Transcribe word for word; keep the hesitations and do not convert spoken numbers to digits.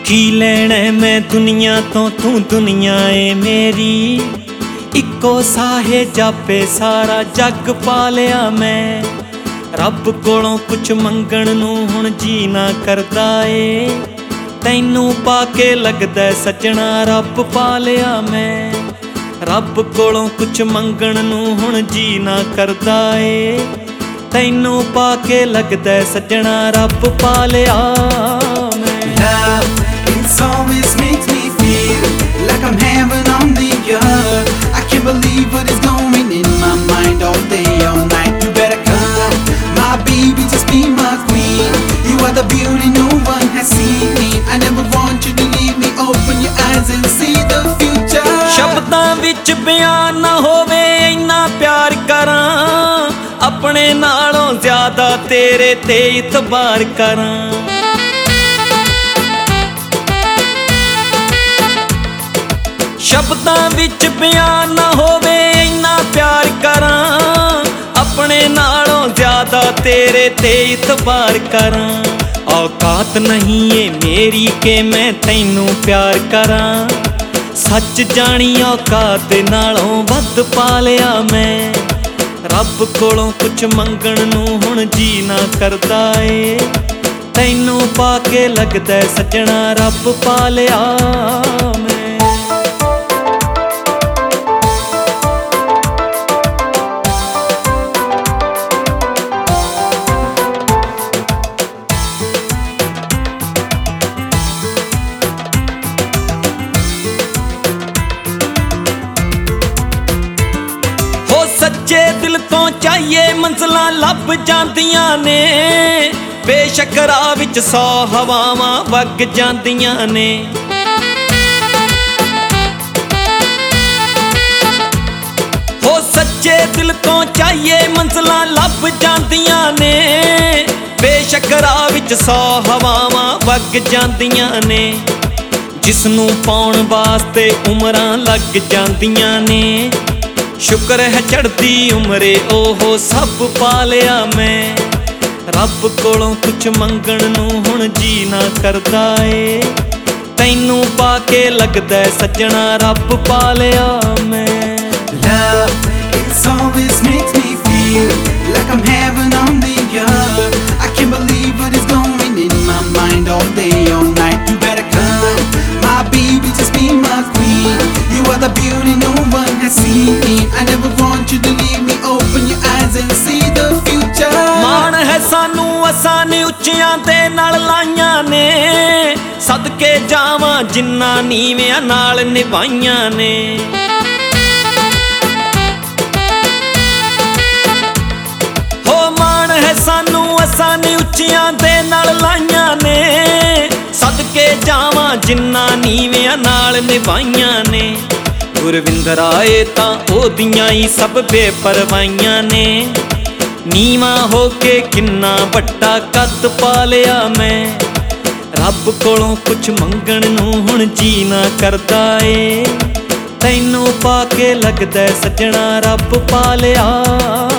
की लेना मैं दुनिया तो तू दुनिया ए मेरी, इको साहे जापे सारा जग पा लिया मैं। रब कोलों कुछ मंगण नूं हुण जी ना करदा ए, तैनू पाके लगदा सजना रब पा लिया मैं। रब कोलों कुछ मंगण नूं हुण जी ना करदा ए, तैनू पाके लगदा सजना रब पा लिया मैं। Love, it always makes me feel like I'm heaven on the earth. I can't believe what is going in my mind all day, all night. You better come, my baby, just be my queen. You are the beauty no one has seen. I never want you to leave me. Open your eyes and see the future. शब्दां विच बयान ना होवे इन्ना प्यार करां, अपने नालों ज्यादा तेरे ते इतबार करां। शब्दां विच बयान ना होवे इन्ना प्यार करां, अपने नालों ज्यादा तेरे ते इतबार करां। औकात नहीं है मेरी के मैं तैनू प्यार करां, सच जानी औकात नालों वध पा लिया मैं। रब कोलों कुछ मंगण नूं हुण जी ना करदा ए, तैनू पाके लगदा सजना रब पा लिया मैं। सच्चे दिल तो चाहिए मंजिलां लभ जांदियां ने, बेशक राह विच सौ हवावां वग जांदियां ने। हो सच्चे दिल तो चाहिए मंजिलां लभ जांदियां ने, बेशक राह विच सौ हवावां वग जांदियां ने। जिसनूं पाउण वास्ते उमरां लग जांदियां ने, शुक्र है चढ़ती उमरे ओहो सब पा लिया मैं। रब कोलों कुछ मंगण नूं हुण जी ना करदा ए, तैनू पाके लगदा सजना रब पा लिया मैं। Love, it always makes me feel like I'm heaven on the earth. I can't believe what is going in my mind all day, all night. You better come, my baby, just be my queen. You are the beauty no one has seen. I never want you to leave me. Open your eyes and see the future. ਮਾਣ ਹੈ ਸਾਨੂੰ ਅਸਾਂ ਨੇ ਉੱਚਿਆਂ ਦੇ ਨਾਲ ਲਾਈਆਂ ਨੇ, ਸਦਕੇ ਜਾਵਾਂ ਜਿੰਨਾ ਨੀਵਿਆਂ ਨਾਲ ਨਿਭਾਈਆਂ ਨੇ। ਹੋ ਮਾਣ ਹੈ ਸਾਨੂੰ ਅਸਾਂ ਨੇ ਉੱਚਿਆਂ ਦੇ ਨਾਲ ਲਾਈਆਂ ਨੇ, ਸਦਕੇ ਜਾਵਾਂ ਜਿੰਨਾ ਨੀਵਿਆਂ ਨਾਲ ਨਿਭਾਈਆਂ ਨੇ। ਗੁਰਵਿੰਦਰ ਆਏ ਤਾਂ ਉਹਦੀਆਂ ਹੀ ਸਭ ਬੇਪਰਵਾਹੀਆਂ ਨੇ, ਨੀਵਾਂ ਹੋ ਕੇ ਕਿੰਨਾ ਵੱਡਾ ਕੱਦ ਪਾ ਲਿਆ ਮੈਂ। ਰੱਬ ਕੋਲੋਂ ਕੁਛ ਮੰਗਣ ਨੂੰ ਹੁਣ ਜੀ ਨਾ ਕਰਦਾ ਏ, ਤੈਨੂ ਪਾ ਕੇ ਲੱਗਦਾ ਸਜਣਾ ਰੱਬ ਪਾ ਲਿਆ।